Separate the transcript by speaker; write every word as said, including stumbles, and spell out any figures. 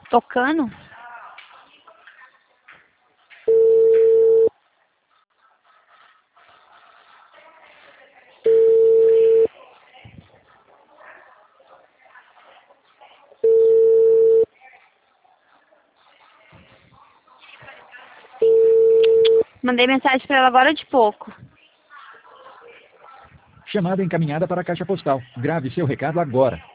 Speaker 1: Tocando? Mandei mensagem para ela agora de pouco.
Speaker 2: Chamada encaminhada para a caixa postal. Grave seu recado agora.